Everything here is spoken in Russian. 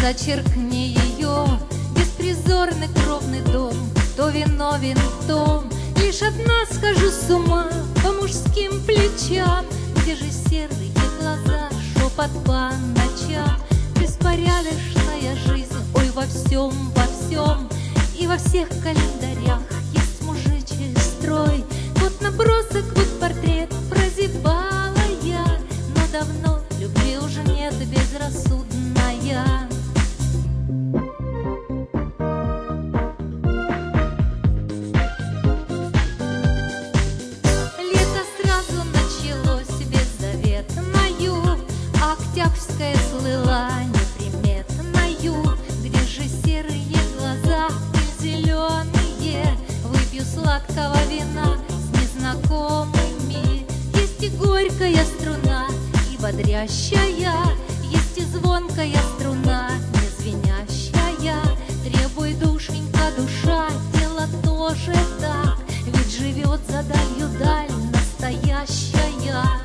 Зачеркни ее, беспризорный кровный дом. Кто виновен в том, лишь одна схожу с ума по мужским плечам. Где же серые глаза, шепот по ночам? Беспорядочная жизнь, ой, во всем, во всем. И во всех календарях есть мужичий строй. Вот набросок, вот портрет, прозябала я, но давно любви уже нет, безрассудная. Лето сразу началось беззаветною, Октябрьская слыла неприметною. Где же серые глаза, зеленые? Выпью сладкого вина с незнакомыми. Есть и горькая струна, и бодрящая, есть и звонкая струна, не звенящая. Требуй, душенька, душа, дело тоже так, ведь живет за далью даль настоящая.